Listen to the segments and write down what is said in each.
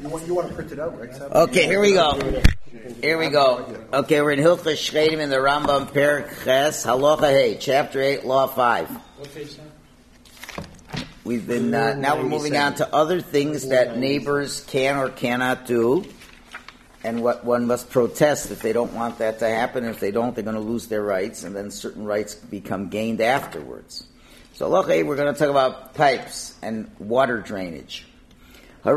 You want to print it out, right? Okay, here we go. Okay, we're in Hilchos Shchedim in the Rambam Perek Ches Halacha Hey, Chapter 8, Law 5. What page now? We've been now we're moving on to other things that neighbors can or cannot do, and what one must protest if they don't want that to happen. If they don't, they're going to lose their rights, and then certain rights become gained afterwards. So, Halacha Hey, we're going to talk about pipes and water drainage. If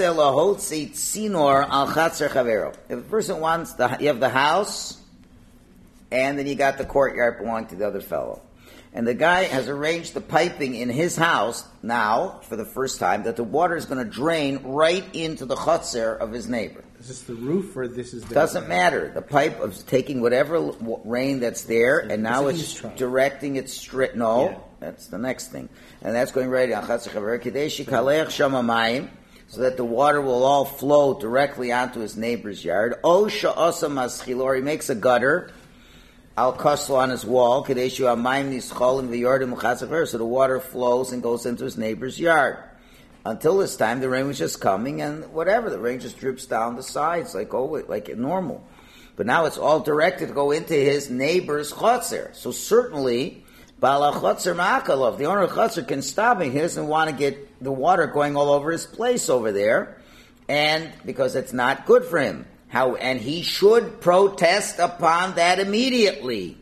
a person wants, you have the house, and then you got the courtyard belonging to the other fellow. And the guy has arranged the piping in his house now, for the first time, that the water is going to drain right into the chutzner of his neighbor. Is this the roof, or this is the... Doesn't matter. The pipe is taking whatever rain that's there, and now it's directing it straight. No, yeah. That's the next thing. And that's going right on chutzner chaver. Kadesh kalech shamamayim. So that the water will all flow directly onto his neighbor's yard. O sha'asa maschilor, he makes a gutter, al kaslo on his wall, kadeshu amayim nischolim v'yordim l'chatzacher, so the water flows and goes into his neighbor's yard. Until this time, the rain was just coming, and whatever, the rain just drips down the sides, like normal. But now it's all directed to go into his neighbor's chatzer. So certainly, Bala Chutzer Ma'akalov, the owner of Chutzer can stop him. He doesn't want to get the water going all over his place over there, and because it's not good for him. And he should protest upon that immediately.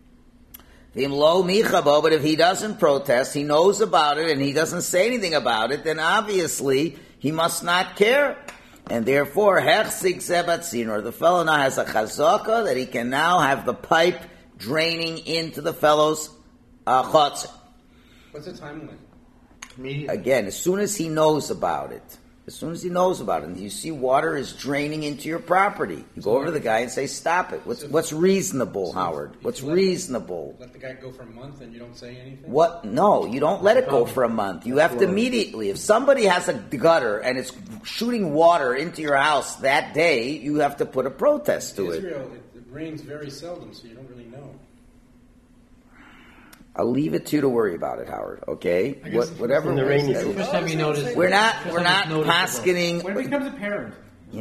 But if he doesn't protest, he knows about it, and he doesn't say anything about it, then obviously he must not care. And therefore, the fellow now has a chazaka that he can now have the pipe draining into the fellow's chutzner. What's the time limit? Again, as soon as he knows about it, and you see water is draining into your property, you go over to the guy and say, stop it. What's reasonable, Howard? What's reasonable? Let the guy go for a month and you don't say anything? What? No, you don't let it go for a month. You have to immediately, if somebody has a gutter and it's shooting water into your house that day, you have to put a protest to it. In Israel, it rains very seldom, so you don't really know. I'll leave it to you to worry about it, Howard. Okay, whatever. The rain is the first time you notice. We're not paskening. When it becomes apparent.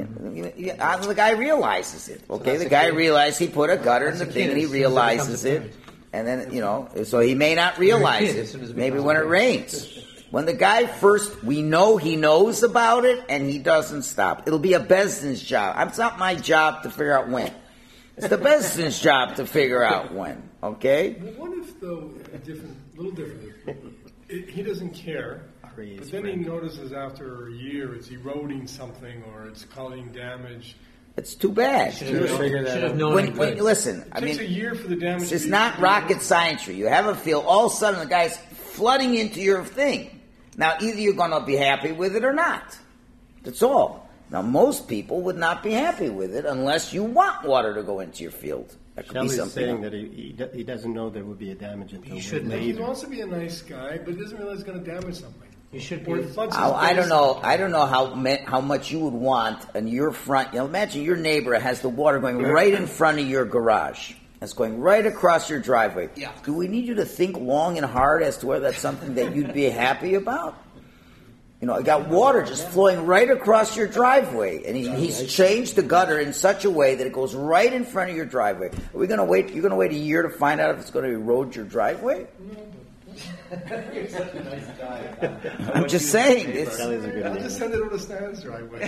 The guy realizes it. Okay, the guy realized he put a gutter in the thing, and he realizes it, and then so he may not realize it. Maybe when it rains. When the guy first, we know he knows about it, and he doesn't stop. It'll be a Bezdin's job. It's not my job to figure out when. It's the Bezdin's job to figure out when. Okay? What if, though, little different, he doesn't care, but then he notices after a year it's eroding something or it's causing damage. It's too bad. Should have known. Listen, it takes a year for the damage. It's not rocket science. You have a field. All of a sudden, the guy's flooding into your thing. Now, either you're going to be happy with it or not. That's all. Now, most people would not be happy with it unless you want water to go into your field. That could be something. Saying that he doesn't know there would be a damage until he shouldn't. He wants to be a nice guy, but he doesn't realize it's going to damage something. You should be. I don't know how much you would want in your front. Imagine your neighbor has the water going right in front of your garage. It's going right across your driveway. Yeah. Do we need you to think long and hard as to whether that's something that you'd be happy about? I got water just flowing right across your driveway, and he's changed the gutter in such a way that it goes right in front of your driveway. Are we going to wait? You're going to wait a year to find out if it's going to erode your driveway? You're such a nice guy. I'm just saying. I'll just send it over to Stan's driveway.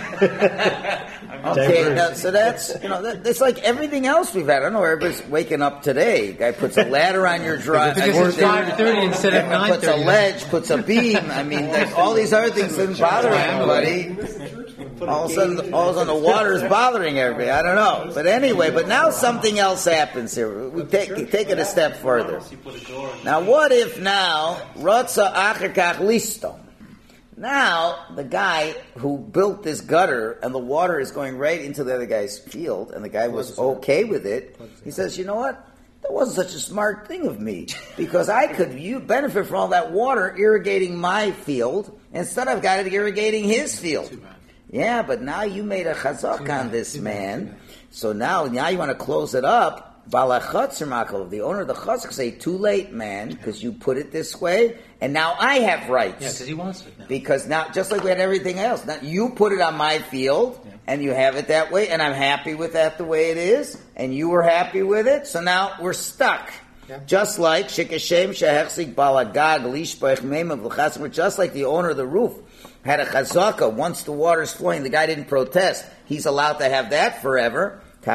Okay, so that's it's like everything else we've had. I don't know. Everybody's waking up today. Guy puts a ladder on your driveway. It's 5:30 instead of 9:30. Puts a ledge, puts a beam. I mean, all these other things didn't bother anybody. All of a sudden, the water is bothering everybody. I don't know. But anyway, now something else happens here. We take it a step further. Now, what if Ratza Achakach Listo? Now, the guy who built this gutter and the water is going right into the other guy's field, and the guy was okay with it, he says, you know what? That wasn't such a smart thing of me, because you benefit from all that water irrigating my field, instead I've got it irrigating his field. Yeah, but now you made a chazak on this man, so now you want to close it up, balachotzer makol, the owner of the chotzer, can say, too late, man, because you put it this way, and now I have rights. Yeah, because he wants it now. Because now, just like we had everything else, now you put it on my field, and you have it that way, and I'm happy with that the way it is, and you were happy with it, so now we're stuck. Yeah. Just like Shikashem Shehechzik Balagag Lishbach Meimav L'Chatzim, just like the owner of the roof had a chazaka once the water's flowing, the guy didn't protest. He's allowed to have that forever. So now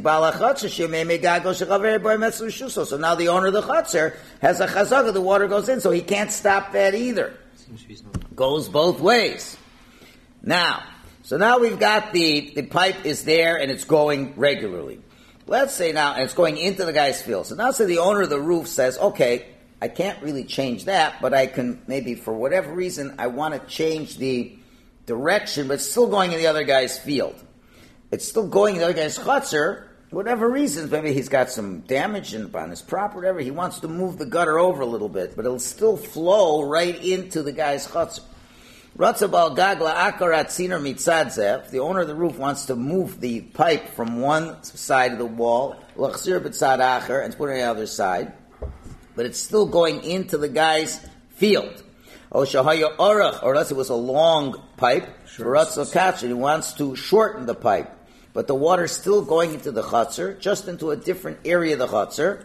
the owner of the chutzner has a chazaka, the water goes in, so he can't stop that either. Goes both ways. Now we've got the pipe is there and it's going regularly. Let's say now, and it's going into the guy's field. So now say the owner of the roof says, okay, I can't really change that, but I can maybe for whatever reason, I want to change the direction, but it's still going in the other guy's field. It's still going in the other guy's chutzner, whatever reasons, maybe he's got some damage on his property, whatever, he wants to move the gutter over a little bit, but it'll still flow right into the guy's chutzner. If the owner of the roof wants to move the pipe from one side of the wall, and put it on the other side, but it's still going into the guy's field. Or unless it was a long pipe, and he wants to shorten the pipe, but the water's still going into the chutzner, just into a different area of the chutzner.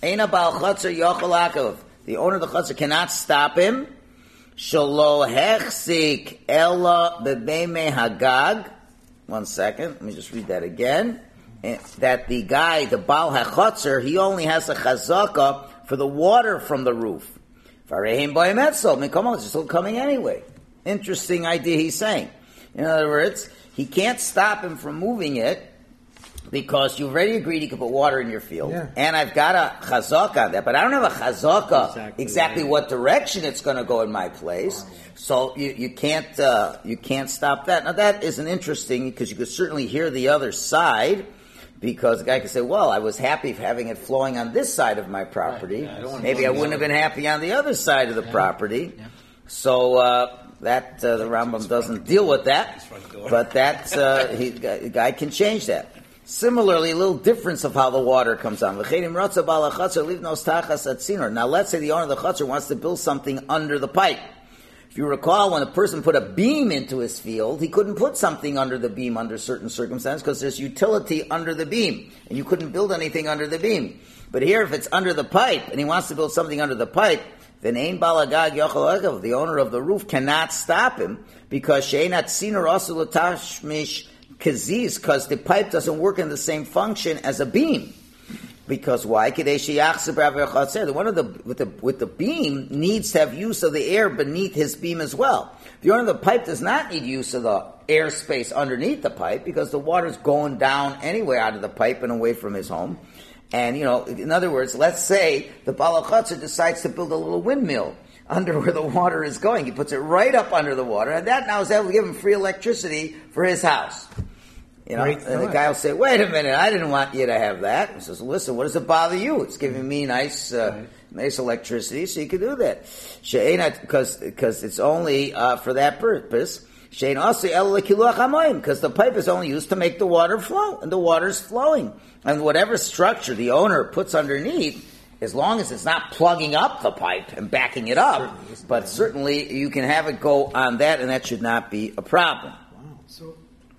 The owner of the chutzner cannot stop him. Shalo hechzik ella bebeime hagag. 1 second, let me just read that again. That the guy, the Baal HaChotzer, he only has a chazaka for the water from the roof. Farehim boimetzel, it's still coming anyway. Interesting idea he's saying. In other words, he can't stop him from moving it because you've already agreed he can put water in your field. Yeah. And I've got a chazaka on that, but I don't have a chazaka exactly what direction it's going to go in my place. So you can't stop that. Now that isn't interesting because you could certainly hear the other side, because the guy could say, well, I was happy having it flowing on this side of my property. Right. Yeah, maybe I wouldn't have been happy on the other side of the property. Yeah. So that the Rambam doesn't deal with that, but that the guy can change that. Similarly, a little difference of how the water comes on. Now let's say the owner of the chutzner wants to build something under the pipe. If you recall, when a person put a beam into his field, he couldn't put something under the beam under certain circumstances because there's utility under the beam, and you couldn't build anything under the beam. But here, if it's under the pipe, and he wants to build something under the pipe, then Ein Balagag Yochel, the owner of the roof, cannot stop him because Sheinat Sinur also Latashmish Kaziz, because the pipe doesn't work in the same function as a beam. Because why? The one with the beam needs to have use of the air beneath his beam as well. The owner of the pipe does not need use of the airspace underneath the pipe because the water's going down anyway out of the pipe and away from his home. And, in other words, let's say the Baal HaChotzer decides to build a little windmill under where the water is going. He puts it right up under the water, and that now is able to give him free electricity for his house. And the guy will say, wait a minute, I didn't want you to have that. He says, listen, what does it bother you? It's giving me nice electricity, so you can do that. Because it's only for that purpose. Because the pipe is only used to make the water flow, and the water's flowing. And whatever structure the owner puts underneath, as long as it's not plugging up the pipe and backing it up, but certainly you can have it go on that, and that should not be a problem. So,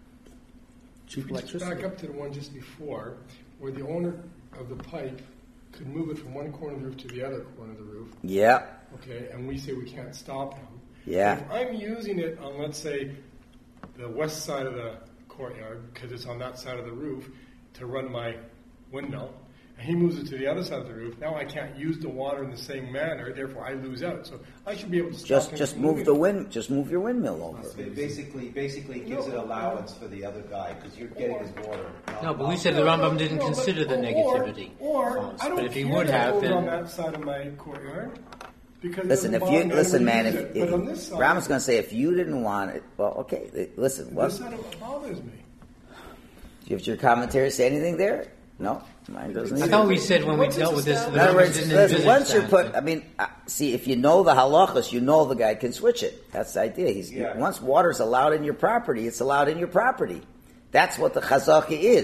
let's back up to the one just before, where the owner of the pipe could move it from one corner of the roof to the other corner of the roof. Yeah. Okay, and we say we can't stop him. Yeah. If I'm using it on, let's say, the west side of the courtyard, because it's on that side of the roof, to run my windmill, and he moves it to the other side of the roof, now I can't use the water in the same manner, therefore I lose out. So I should be able to stop him. Just move your windmill over. Basically it gives it allowance for the other guy, because you're getting his water. No, but we said the Rambam didn't consider the negativity. Or I don't but if he care would have, over then on that side of my courtyard. Listen, man, if Rambam's going to say if you didn't want it, well, okay. Listen, what? This side bothers me. Do you have your commentary say anything there? No, mine doesn't. I thought we said when we dealt with this. In other words, listen, once you put, see, if you know the halachas, you know the guy can switch it. That's the idea. Once water's allowed in your property, it's allowed in your property. That's what the chazaka is.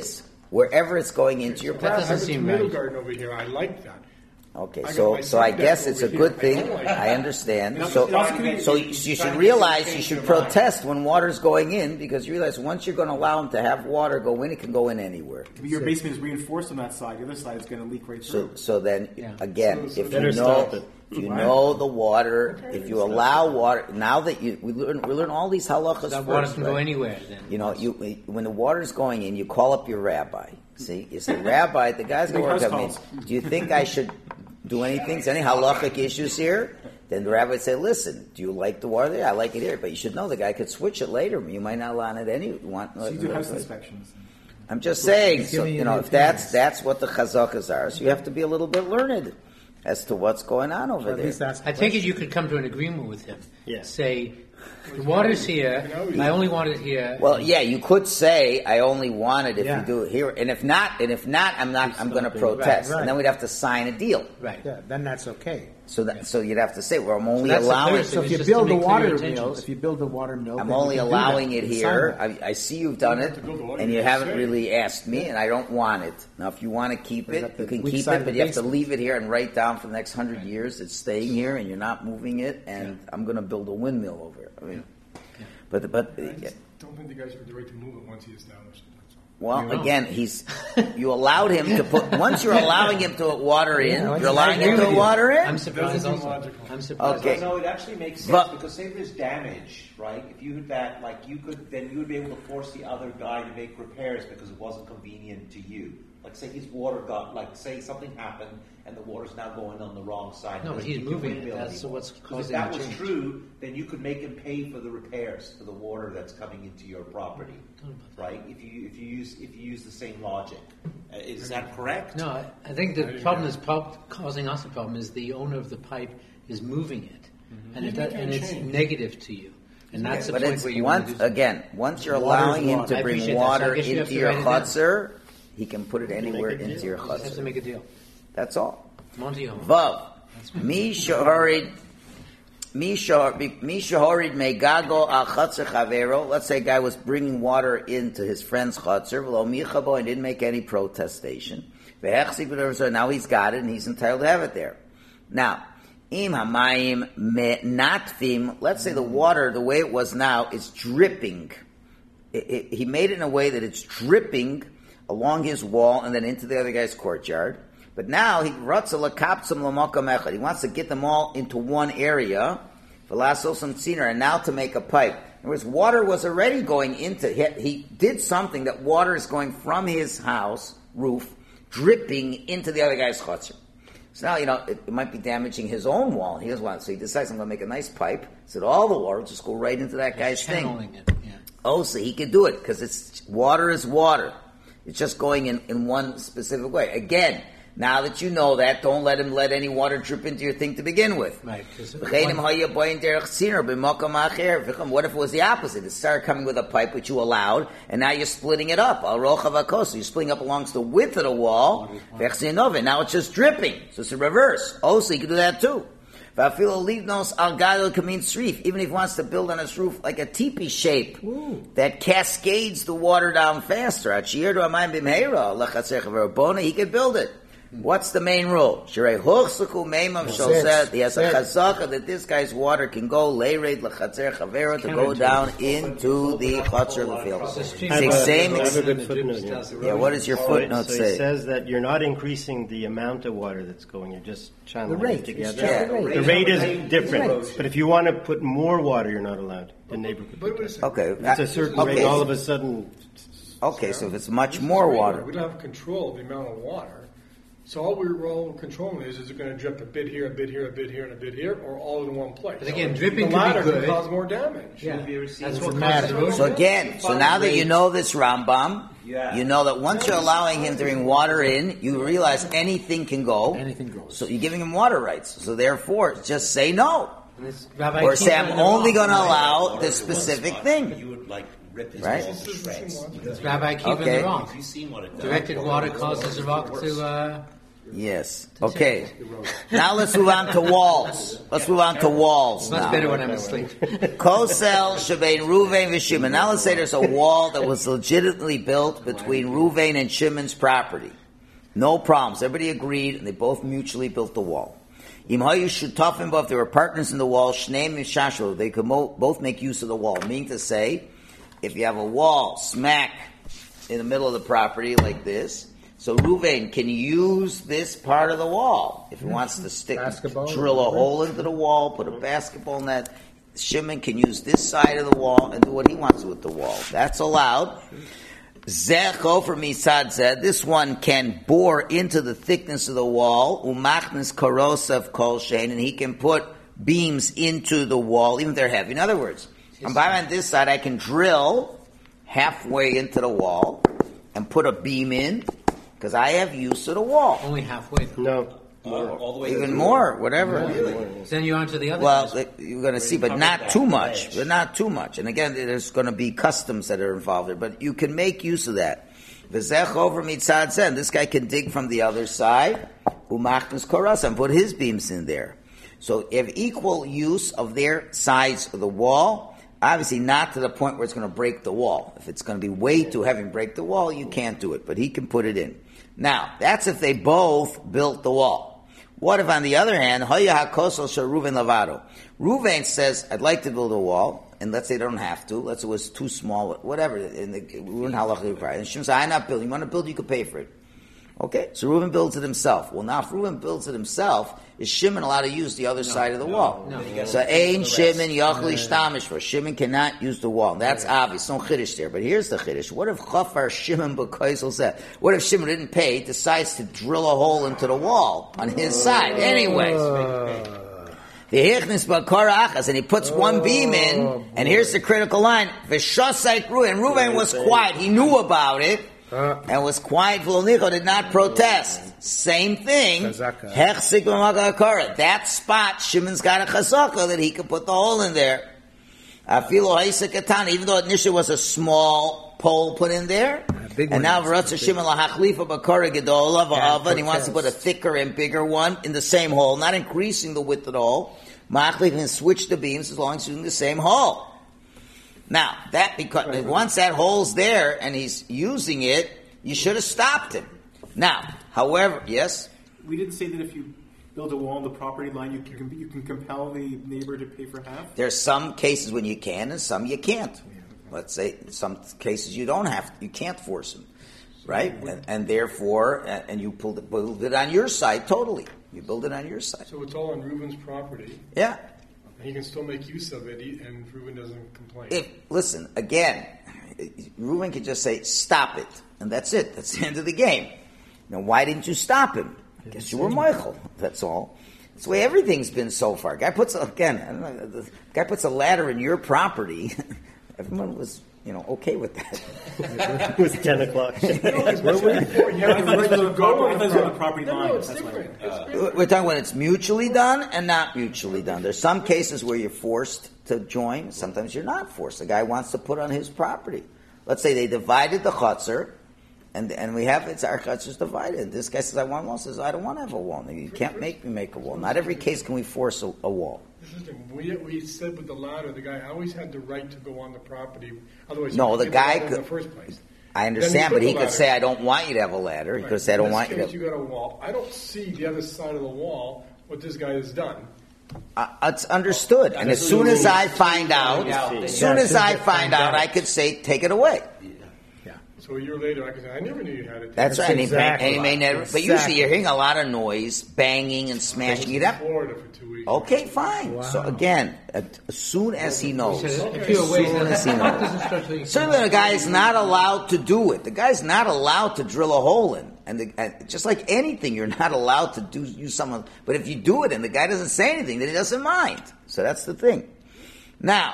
wherever it's going into your That property. doesn't I have a seem tomato right. garden over here. I like that. Okay, I got so my so I sun guess deck it's a over good here. thing. I don't like I it. understand. And So also you should realize you should protest when water's going in, because you realize once you're going to allow them to have water go in, it can go in anywhere. Your basement is reinforced on that side. The other side is going to leak right So through. so then Yeah. again, So if better you know stop it. if you know the water, if you allow water, now that we learn all these halachas That water first, can go right? anywhere then. You know, when the water's going in, you call up your rabbi. See, you say, Rabbi, the guy's going to work House on me. calls. Do you think I should do anything? Is there any halachic issues here? Then the rabbi would say, listen, do you like the water there? I like it here. But you should know the guy could switch it later. You might not want it any. So you do house inspections. I'm just saying, He's so, giving you you know, the if that's what the chazakas are. So you have to be a little bit learned as to what's going on over Or at there. least ask. I take it you could come to an agreement with him. Yeah. Say, the water's here. I only want it here. Well, yeah, you could say I only want it if Yeah. you do it here, and if not, I'm going to protest, Right. and then we'd have to sign a deal. Right. Yeah, then that's okay. So you'd have to say, well, I'm only that's the allowing. clearest So if It's you just to build the make clear water your mill, intentions. if you build the water mill, I'm then only you can do allowing that. it You can here. sign that. I see you've done it, to build the water, and you you haven't say. really asked me, and I don't want it. Now, if you want to keep Is it, that you the can weak keep side it, of but the you have to basement? leave it here and write down for the next 100 years it's staying here, and you're not moving it, and I'm going to build a windmill over it. I mean, but I just don't think the guys have the right to move it once he established it. That's all. well, again, you allowed him to put. Once you're allowing him to put water in, Yeah, you're allowing him to put water in. I'm surprised Doesn't seem also. logical. I'm surprised. Okay. No, it actually makes sense But- because say there's damage, right? If you had that, like you would be able to force the other guy to make repairs because it wasn't convenient to you. Like say his water got, like say something happened and the water's now going on the wrong side. No, but Doesn't he's keep your moving it. windmill That's anymore. what's 'Cause causing if that the was change. true, then you could make him pay for the repairs for the water that's coming into your property, right? If you use the same logic, is that correct? No, I think the problem that's causing us a problem is the owner of the pipe is moving it, and it's negative to you, and that's the But point it's where you want to do something. once you're Water's allowing him water. to I bring appreciate that. So I water guess you have into to your write it down. chutzner, he can put it anywhere into your Just have to chutzner. make a deal. That's all. Monty Owen. Vav. Mi shahorid megago al chutzner chavero. Let's say a guy was bringing water into his friend's chutzner, v'lo michabo, and didn't make any protestation. V'hechzik v'dervzo, now he's got it and he's entitled to have it there. Now, im hamayim natfim. Let's say the water, the way it was now, is dripping. He made it in a way that it's dripping along his wall and then into the other guy's courtyard. But now he wants to get them all into one area, and now to make a pipe. In other words, water was already going into. He did something that water is going from his house roof, dripping into the other guy's chutzner. So now it might be damaging his own wall. He doesn't want it, so he decides I'm going to make a nice pipe so that all the water will just go right into that guy's thing. Channeling it, yeah. Oh, so he could do it because it's water is water. It's just going in one specific way. Again, now that you know that, don't let him let any water drip into your thing to begin with. Right. 'Cause What if it was the opposite? It started coming with a pipe which you allowed, and now you're splitting it up. You're splitting up along the width of the wall. Now it's just dripping. So it's a reverse. Oh, so you can do that too. Even if he wants to build on his roof like a teepee shape that cascades the water down faster, he could build it. What's the main rule? He has a chazaka that this guy's water can go to go down into the chutzner lefiel. I have Same. a good footnote here. Yeah, what does your footnote So it say? says that you're not increasing the amount of water that's going, you're just channeling The rate. it together. It's just the rate. The rate is The different. rate. But if you want to put more water, you're not allowed. The neighbor could But put wait a that. second. Okay. It's a certain rate, all of a sudden, Okay, so if it's much more water. We don't have control of the amount of water. So all we're all controlling is it going to drip a bit here, a bit here, a bit here, and a bit here, or all in one place? But again, So dripping the could be latter good. can cause more damage. Yeah. That's what matter. causes So erosion. again, so now that you know this Rambam, you know that once you're allowing him to bring water in, you realize anything can go. Anything goes. So you're giving him water rights. So therefore, just say no. And it's Rabbi Or Akiva say, I'm in the only wrong. going to allow this specific thing. You would like rip his Right. wall to shreds. It's Rabbi Akiva in Okay. the wrong. You've seen what it does. Directed water causes a rock to Yes. Okay. Now let's move on to walls. Let's move on to walls It's much now. better when I'm asleep. Kosel shebein Ruvain v'Shimon. Now let's say there's a wall that was legitimately built between Ruvain and Shimon's property. No problems. Everybody agreed, and they both mutually built the wall. Im hayu shutafim, but if there were partners in the wall, shneim mishashlo, they could both make use of the wall. Meaning to say, if you have a wall smack in the middle of the property like this, so Ruvain can use this part of the wall if he wants to drill a hole into the wall, put a basketball net. Shimon can use this side of the wall and do what he wants with the wall. That's allowed. Zecho for Misad said, this one can bore into the thickness of the wall, umachnis karosav kol shein, and he can put beams into the wall, even if they're heavy. In other words, I'm by on this side, I can drill halfway into the wall and put a beam in, because I have use of the wall. Only halfway. No. All the way Even to the more, whatever. Then you're on to the other Well, side. you're going to see, but not too much. But not too much. And again, there's going to be customs that are involved there. But you can make use of that. V'zech over mitzad zen. This guy can dig from the other side. Umachnos koras, and put his beams in there. So you have equal use of their sides of the wall. Obviously, not to the point where it's going to break the wall. If it's going to be way too heavy and break the wall, you can't do it. But he can put it in. Now, that's if they both built the wall. What if, on the other hand, Ruvain says, I'd like to build a wall, and let's say they don't have to, let's say it was too small, whatever, and we're in halacha required. And Shimon says, I'm not building, you want to build, you can pay for it. Okay, so Reuven builds it himself. Well, now if Reuven builds it himself, is Shimon allowed to use the other side of the wall? No. So Ein Shimon Yachli Shtamish for Shimon cannot use the wall. That's obvious. No chiddush there. But here's the chiddush. What if Chafar Shimon B'Koisel said? What if Shimon didn't pay, decides to drill a hole into the wall on his side anyway? The Hichnis B'Kora Achas, and he puts one beam in, and here's the critical line. V'Shosait Reuven. And Reuven was quiet. He knew about it. And was quiet. V'Lo did not protest. Same thing. Hechzik b'Makakara. That spot, Shimon's got a chazaka that he can put the hole in there. Afilo ha'isa katana, even though initially was a small pole put in there. And now v'ratza Shimon lahachlifa b'Kara gedola v'ava, and he wants to put a thicker and bigger one in the same hole, not increasing the width at all. Ma'achlif can switch the beams as long as he's using the same hole. Now, because once that hole's there and he's using it, you should have stopped him. Now, however, yes? We didn't say that if you build a wall on the property line, you can compel the neighbor to pay for half? There's some cases when you can and some you can't. Let's say some cases you can't force him, right? And therefore, and you build it on your side totally. You build it on your side. So it's all on Reuven's property. Yeah. He can still make use of it, and Reuven doesn't complain. Listen, again, Reuven can just say, stop it. And that's it. That's the end of the game. Now, why didn't you stop him? I guess you were Michael. That's all. That's the way everything's been so far. Guy puts a ladder in your property. Everyone was, okay with that. It was 10 o'clock. We're talking when it's mutually done and not mutually done. There's some cases where you're forced to join. Sometimes you're not forced. The guy wants to put on his property. Let's say they divided the chutzner, and our chutzner's divided. And this guy says, I want a wall. Says, I don't want to have a wall. You can't make me make a wall. Not every case can we force a wall. We said with the ladder, the guy always had the right to go on the property. Otherwise, the guy could. In the first place. I understand, but he could say, I don't want you to have a ladder. He could say, I don't want you to. You got a wall. I don't see the other side of the wall, what this guy has done. It's understood. And as soon as I find out, I could say, take it away. So a year later, I can say, I never knew you had it. That's right. And he may never. But usually you're hearing a lot of noise, banging and smashing it up. Florida for 2 weeks. Okay, fine. Wow. So again, as soon as he knows. Certainly the guy is not allowed to do it. The guy's not allowed to drill a hole in. And just like anything, you're not allowed to use someone. But if you do it and the guy doesn't say anything, then he doesn't mind. So that's the thing. Now,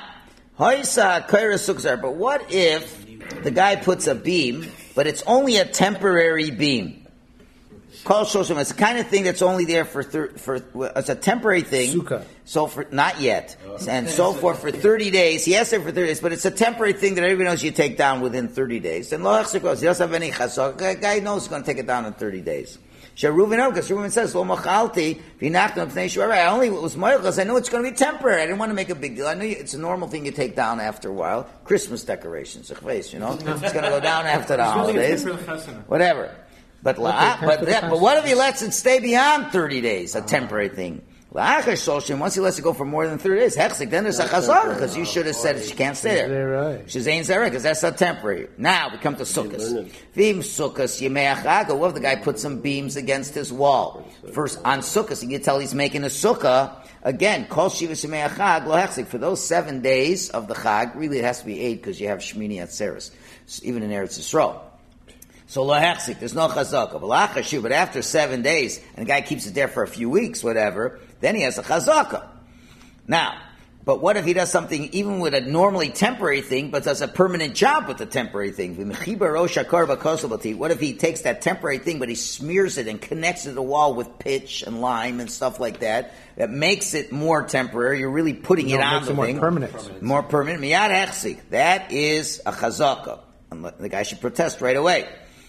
but what if the guy puts a beam, but it's only a temporary beam? It's the kind of thing that's only there for it's a temporary thing. Sukkah. So for not yet, and so forth for 30 days. He has it for 30 days, but it's a temporary thing that everybody knows you take down within 30 days. And lo goes, he doesn't have any chazak. The guy knows he's going to take it down in 30 days. Reuven, because Reuven says, "Lo machalti v'nachtam pnei shuvah." I only was moichel because I knew it's going to be temporary. I didn't want to make a big deal. I knew it's a normal thing you take down after a while. Christmas decorations, it's going to go down after the holidays, whatever. But what if he lets it stay beyond 30 days? A temporary thing. Once he lets it go for more than 30 days, hechzik, then there's a chazar, because you should have said she can't stay there. She's ain't zera, because that's not temporary. Now we come to sukkahs. Vim sukkahs yimeachag. What if the guy put some beams against his wall? First on sukkahs, you can tell he's making a sukkah. Again, kol shivas yimeachag lo hechzik. For those 7 days of the chag, really it has to be 8 because you have Shmini Atzeres, even in Eretz Yisrael. So lo hechzik, there's no chazaka. But after 7 days, and the guy keeps it there for a few weeks, whatever, then he has a chazaka. Now, but what if he does something even with a normally temporary thing, but does a permanent job with the temporary thing? What if he takes that temporary thing, but he smears it and connects it to the wall with pitch and lime and stuff like that? That makes it more temporary. You're really putting it on the thing. More permanent. Miyad hechzik. That is a chazaka. And the guy should protest right away.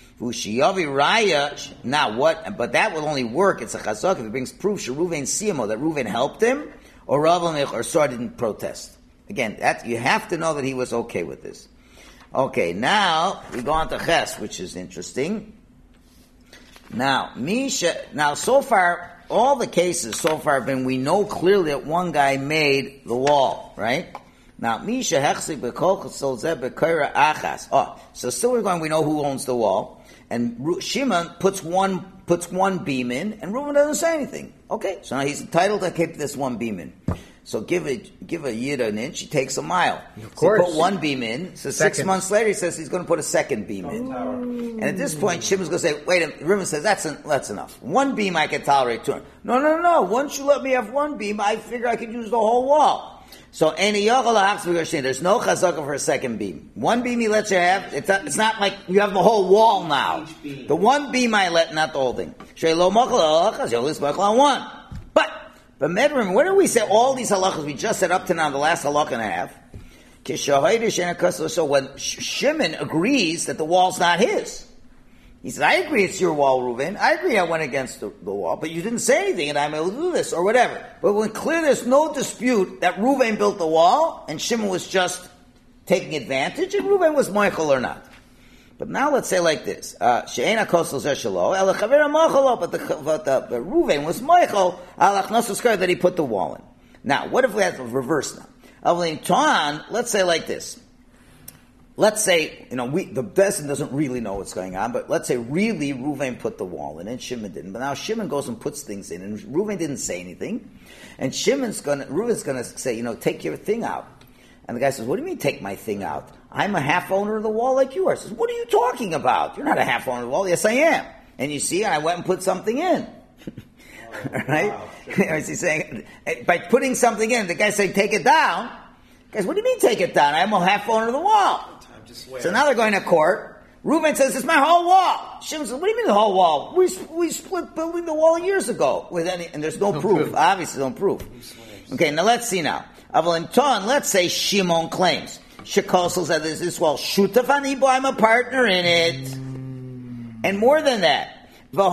Now what? But that will only work. It's a chazak if it brings proof. Reuven siyamo, that Reuven helped him, or Rav or Sar didn't protest. Again, that you have to know that he was okay with this. Okay, now we go on to Ches, which is interesting. Now so far, all the cases so far have been, we know clearly that one guy made the wall, right? Now, Misha hechzik b'kol chesol zeh b'koira achas. So still we're going, we know who owns the wall. And Shimon puts one beam in, and Reuven doesn't say anything. Okay, so now he's entitled to keep this one beam in. So give a yid an inch, he takes a mile. Of course. So put one beam in. So 6 months later, he says he's going to put a second beam in. And at this point, Shimon's going to say, wait a minute, Reuven says, that's enough. One beam I can tolerate. No. Once you let me have one beam, I figure I can use the whole wall. So, there's no chazaka for a second beam. One beam he lets you have, it's not like you have the whole wall now. The one beam I let, not the whole thing. But Medrim, what do we say all these halachas we just said up to now, the last halach and a half? So when Shimon agrees that the wall's not his, he says, I agree it's your wall, Reuven. I agree I went against the wall, but you didn't say anything and I'm able to do this, or whatever. But when clear there's no dispute that Reuven built the wall and Shimon was just taking advantage, and Reuven was Michael or not. But now let's say like this. She'ena kosel zeh shelo, ela chavera machalo, but Reuven was Michael, alach nosus that he put the wall in. Now, what if we have a reverse now? Let's say like this. Let's say, the Bezdin doesn't really know what's going on, but let's say really Reuven put the wall in and Shimon didn't. But now Shimon goes and puts things in, and Reuven didn't say anything. And Reuven's gonna say, take your thing out. And the guy says, what do you mean take my thing out? I'm a half owner of the wall like you are. He says, what are you talking about? You're not a half owner of the wall. Yes, I am. And you see, I went and put something in. Right? Wow. He's saying, by putting something in, the guy's saying, take it down. Guys, what do you mean take it down? I'm a half owner of the wall. So now they're going to court. Reuven says, it's my whole wall. Shimon says, what do you mean the whole wall? We split building the wall years ago. And there's no proof. Obviously no proof. Okay, now let's see now. Let's say Shimon claims. Shekosel said this wall. Shutaf anibo, I'm a partner in it. And more than that.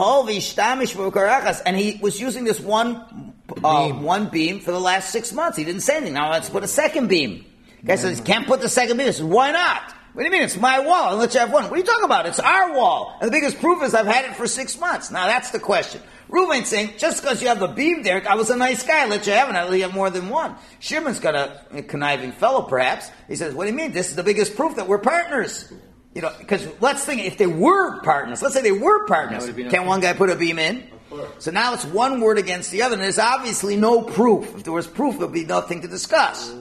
And he was using this one beam for the last 6 months. He didn't say anything. Now let's put a second beam. The guy says, can't put the second beam. He says, why not? What do you mean? It's my wall. I'll let you have one. What are you talking about? It's our wall. And the biggest proof is I've had it for 6 months. Now that's the question. Reuven's saying, just because you have the beam there, I was a nice guy. I let you have it. I let you have more than one. Shimon's got a conniving fellow, perhaps. He says, what do you mean? This is the biggest proof that we're partners. Because let's think, if they were partners, let's say they were partners, can one guy put a beam in? So now it's one word against the other, and there's obviously no proof. If there was proof, there'd be nothing to discuss.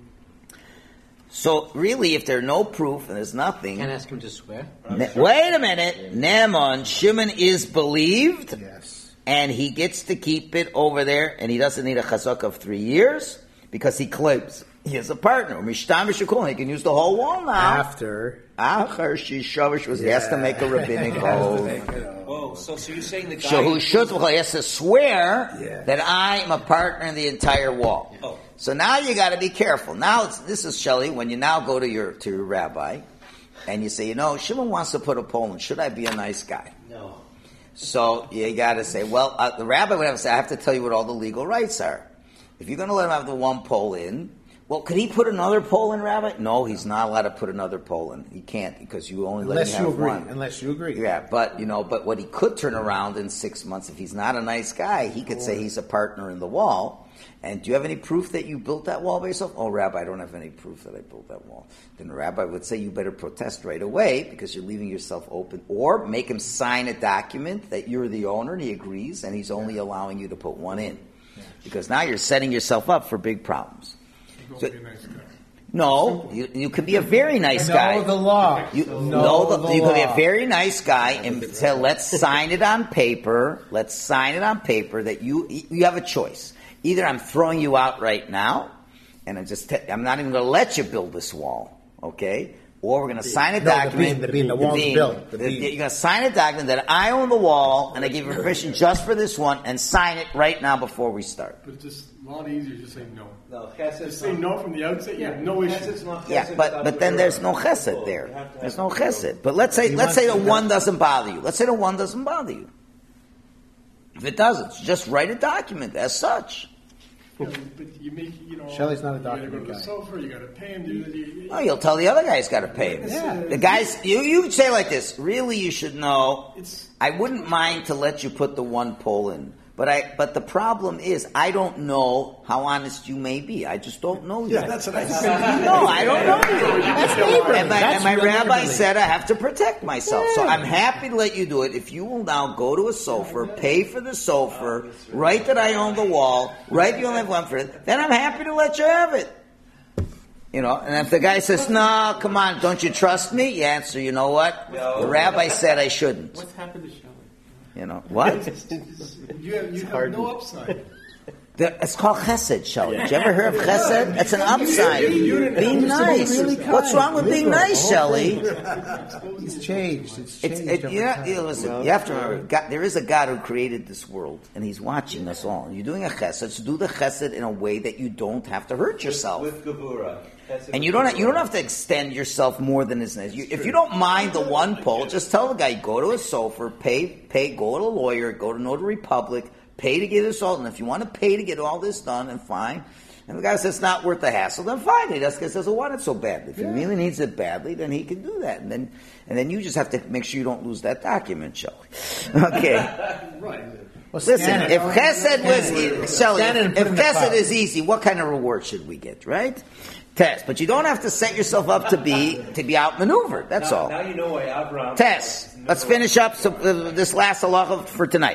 So really, if there's no proof and there's nothing... Can't ask him to swear? Wait a minute. Naaman, Shimon is believed, and he gets to keep it over there, and he doesn't need a chazak of 3 years, because he claims he is a partner. He can use the whole wall now. After Shishavish he has to make a rabbinic oath. Oh, so you're saying the guy... He has to swear that I am a partner in the entire wall. Oh. So now you got to be careful. Now this is Shelley, when you now go to your rabbi, and you say, Shimon wants to put a poll in. Should I be a nice guy? No. So you got to say, well, the rabbi would have to say, I have to tell you what all the legal rights are. If you're going to let him have the one pole in, well, could he put another pole in, Rabbi? No, he's not allowed to put another pole in. He can't because you only let him have one. Unless you agree. Yeah, but what he could turn around in 6 months, if he's not a nice guy, he could say he's a partner in the wall. And do you have any proof that you built that wall by yourself? Oh, Rabbi, I don't have any proof that I built that wall. Then the rabbi would say you better protest right away because you're leaving yourself open. Or make him sign a document that you're the owner and he agrees and he's only allowing you to put one in. Because now you're setting yourself up for big problems. So, Be a nice guy. no, you can be a very nice guy. Know the law. You can be a very nice guy and say, let's sign it on paper. Let's sign it on paper that you have a choice. Either I'm throwing you out right now, and I'm not even going to let you build this wall, okay? Or we're going to sign a document. The wall's built. You're going to sign a document that I own the wall, and I give you permission just for this one, and sign it right now before we start. But it's just a lot easier to say no. No, chesed Just say no from the outset. You have no issue. Chesed's not Yeah, chesed but without then the there's no real. chesed there. You have to There's have no the real. chesed. But let's say the one doesn't bother you. Let's say the one doesn't bother you. If it doesn't, just write a document as such. But you make, Shelley's not a you gotta document go to the guy. sofa, you gotta pay him. Oh, you'll tell the other guy's got to pay him. Yeah. The guys, you say like this. Really, you should know. It's- I wouldn't mind to let you put the one pole in, but the problem is I don't know how honest you may be. I just don't know you. Yeah, that's what I said. No, I don't know you. That's neighborly. And That's my real rabbi neighborly. said I have to protect myself. So Yeah. I'm happy to let you do it. If you will now go to a sofa, pay for the sofa, write that I own the wall, write you only have one for it, then I'm happy to let you have it. And if the guy says, no, come on, don't you trust me? You answer, you know what? The rabbi said I shouldn't. What's happened to Shelley? What? You have no upside. It's called chesed, Shelley. Did you ever hear of chesed? It's an upside. Be nice. What's wrong with being nice, Shelley? It's changed. It's changed. Listen, you have to remember, there is a God who created this world, and He's watching us all. You're doing a chesed, so do the chesed in a way that you don't have to hurt yourself. With Gevura. And you don't have to extend yourself more than is necessary. If you don't mind the one pole, just tell the guy, go to a sofa, pay, go to a lawyer, go to Notary Public, pay to get this all done. If you want to pay to get all this done, then fine. And the guy says it's not worth the hassle, then fine. He doesn't want it so badly. If he really needs it badly, then he can do that. And then you just have to make sure you don't lose that document, Shelley. Okay. Right. Listen, if chesed was Shelley, if chesed is easy, what kind of reward should we get, right? Test, but you don't have to set yourself up to be outmaneuvered. That's all. Now you know why Abraham. Test. Let's finish up this last halacha for tonight.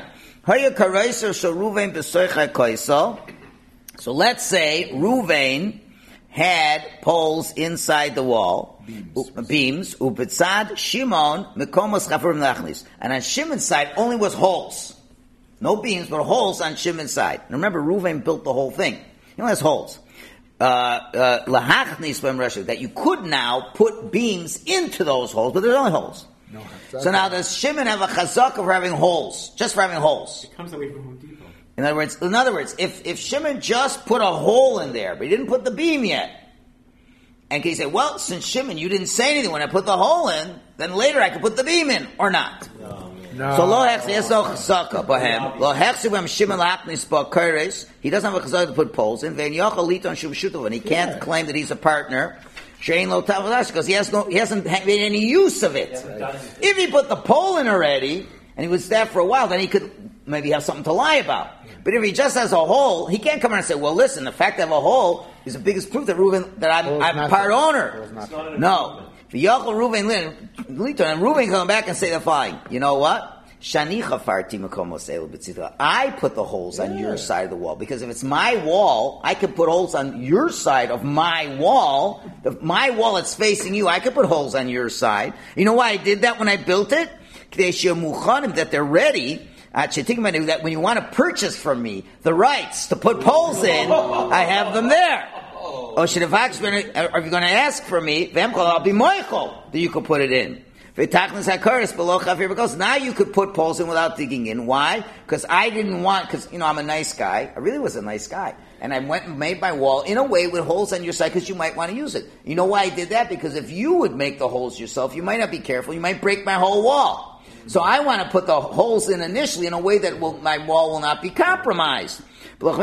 So let's say Ruvain had poles inside the wall, beams. Ubetzad Shimon mekomos chafurim lachnis, and on Shimon's side only was holes, no beams, but holes on Shimon's side. And remember, Ruvain built the whole thing. He only has holes. Lahachnis b'mrashik, that you could now put beams into those holes, but there's only holes. So now does Shimon have a chazak of having holes, just for having holes? It comes away from Home Depot. In other words, if Shimon just put a hole in there, but he didn't put the beam yet, and can you say, well, since Shimon, you didn't say anything when I put the hole in, then later I could put the beam in, or not? No. So lo hechsi, there's no chazaka b'hem. Lo hechsi b'hem Shimon lachnis b'kares. He doesn't have a chazaka to put poles in. Ve'en yochel liton shum shutov, and he can't claim that he's a partner. Shein lo tavadash, because he hasn't made any use of it. If he put the pole in already, and he was there for a while, then he could maybe have something to lie about. But if he just has a hole, he can't come around and say, well, listen, the fact that I have a hole is the biggest proof that I'm part owner. No. V'yochel Ruvain liton, and Ruvain come back and say the following. You know what? Shani chafarti mekomos elu b'tzitra. I put the holes on your side of the wall, because if it's my wall, I can put holes on your side of my wall. My wall that's facing you, I can put holes on your side. You know why I did that when I built it? That they're ready. That when you want to purchase from me the rights to put poles in, I have them there. Or if you're going to ask for me, I'll be moichel that you could put it in. Because now you could put poles in without digging in. Why? Because I didn't want, I'm a nice guy. I really was a nice guy. And I went and made my wall in a way with holes on your side because you might want to use it. You know why I did that? Because if you would make the holes yourself, you might not be careful. You might break my whole wall. So I want to put the holes in initially in a way that my wall will not be compromised. Because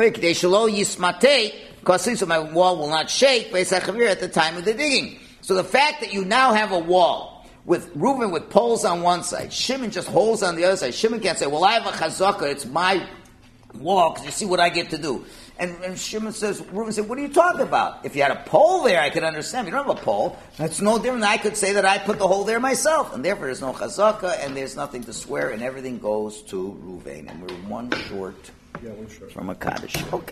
so my wall will not shake at the time of the digging. So the fact that you now have a wall with Reuben with poles on one side, Shimon just holes on the other side. Shimon can't say, well, I have a chazaka, it's my wall, because you see what I get to do. And Shimon says, Reuben said, what are you talking about? If you had a pole there, I could understand. You don't have a pole. That's no different than I could say that I put the hole there myself. And therefore there's no chazaka, and there's nothing to swear, and everything goes to Reuven. And we're one short from a Kaddish. Okay.